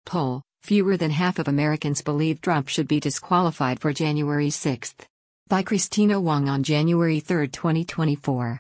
Poll: fewer than half of Americans believe Trump should be disqualified for January 6. By Christina Wong on January 3, 2024.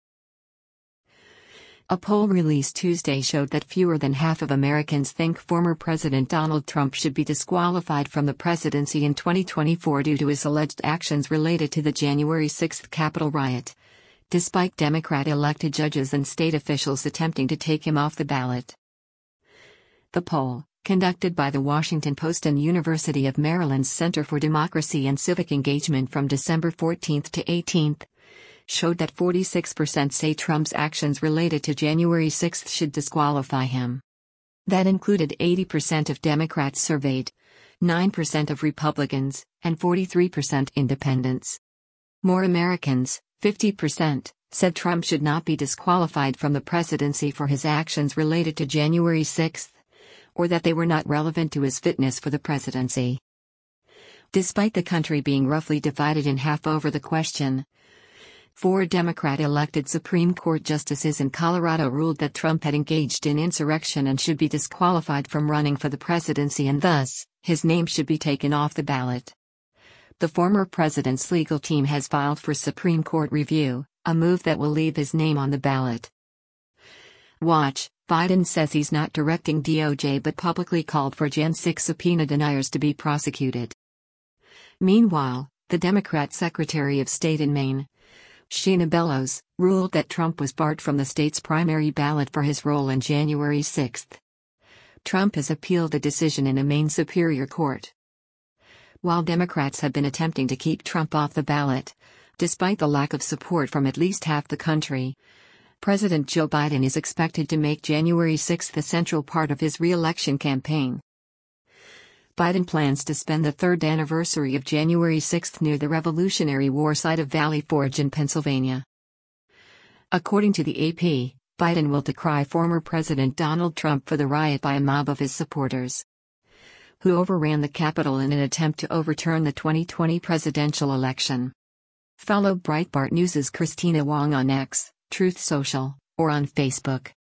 A poll released Tuesday showed that fewer than half of Americans think former President Donald Trump should be disqualified from the presidency in 2024 due to his alleged actions related to the January 6 Capitol riot, despite Democrat-elected judges and state officials attempting to take him off the ballot. The poll, conducted by the Washington Post and University of Maryland's Center for Democracy and Civic Engagement from December 14 to 18, showed that 46% say Trump's actions related to January 6 should disqualify him. That included 80% of Democrats surveyed, 9% of Republicans, and 43% independents. More Americans, 50%, said Trump should not be disqualified from the presidency for his actions related to January 6, or that they were not relevant to his fitness for the presidency. Despite the country being roughly divided in half over the question, 4 Democrat-elected Supreme Court justices in Colorado ruled that Trump had engaged in insurrection and should be disqualified from running for the presidency, and thus, his name should be taken off the ballot. The former president's legal team has filed for Supreme Court review, a move that will leave his name on the ballot. Watch: Biden says he's not directing DOJ but publicly called for Jan 6 subpoena deniers to be prosecuted. Meanwhile, the Democrat Secretary of State in Maine, Sheena Bellows, ruled that Trump was barred from the state's primary ballot for his role in January 6. Trump has appealed the decision in a Maine Superior Court. While Democrats have been attempting to keep Trump off the ballot, despite the lack of support from at least half the country, President Joe Biden is expected to make January 6 the central part of his re-election campaign. Biden plans to spend the third anniversary of January 6 near the Revolutionary War site of Valley Forge in Pennsylvania. According to the AP, Biden will decry former President Donald Trump for the riot by a mob of his supporters, who overran the Capitol in an attempt to overturn the 2020 presidential election. Follow Breitbart News' Christina Wong on X, Truth Social, or on Facebook.